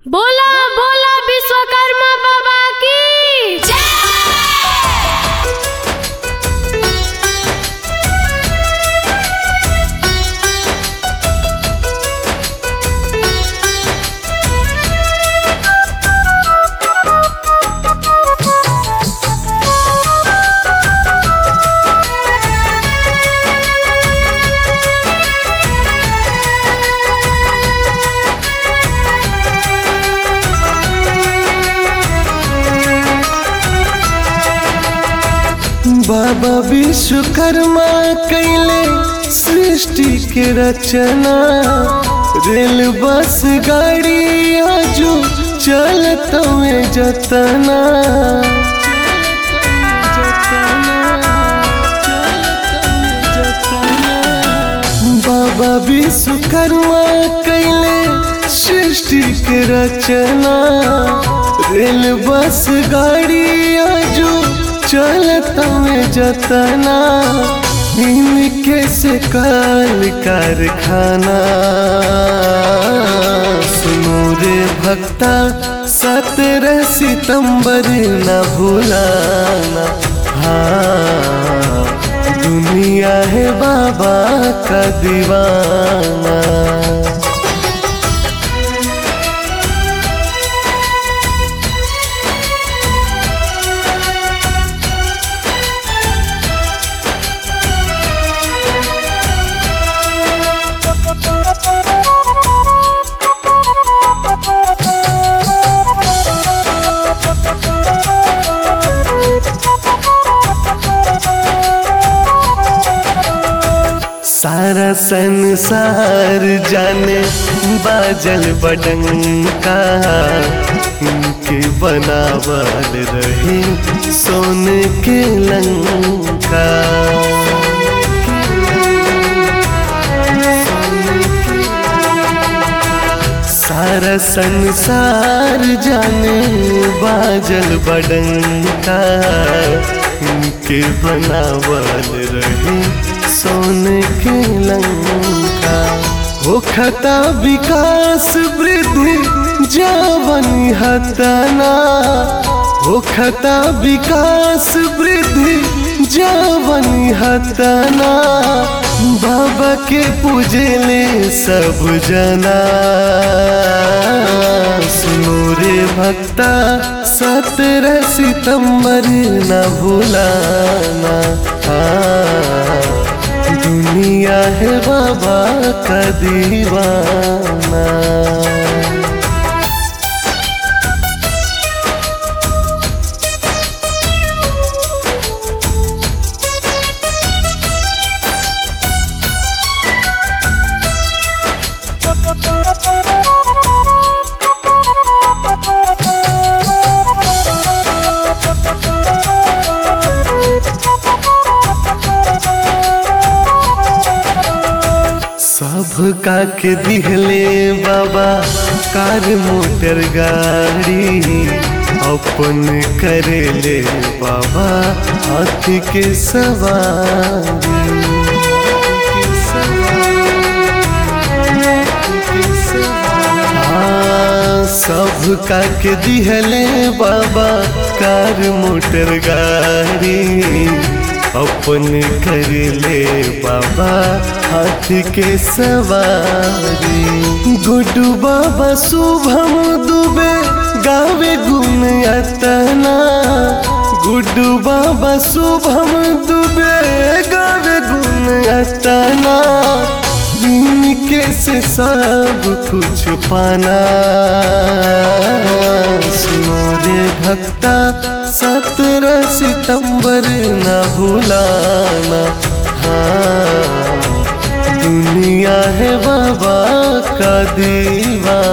बोला बोला विश्वकर्मा बाबा की जय। बाबा विश्वकर्मा कैले सृष्टि के रचना। रेल बस गाड़ी आजू चलत में जतना। बाबा विश्वकर्मा कैले सृष्टि के रचना। रेल बस गाड़ी आजू चलत में जतना। इनके से काल कारखाना। सुनो रे भक्ता 17 सितंबर न भूलाना। हाँ, दुनिया है बाबा का दीवाना। सारा संसार जाने बाजल बडंका। इनके बनावल रहे सोने के लंका। सारा संसार जाने बाजल बडंका। इनके बनावल रहे सोने के लंका। हो खता विकास वृद्धि जवन हतना। हो खता विकास वृद्धि जवन हतना। बाबा के पूजले सब जना। सुनो रे भक्ता 17 सितंबर न भूलाना। दुनिया है बाबा का दीवाना। सब का के दिहले बाबा कार मोटर गाड़ी। अपन करेले बाबा हाथी के सवारी। सब का के दिहले बाबा कार मोटर गाड़ी। अपन करेले बाबा हाथी के सवारी। गुड्डू बाबा शुभम दुबे गावे गुण अतना। गुड्डू बाबा शुभम दुबे गावे गुण अतना। इनके से सब कुछ पाना। सुनो रे भक्ता 17 सितंबर न भूलाना। हाँ, दुनिया है बाबा का दीवाना।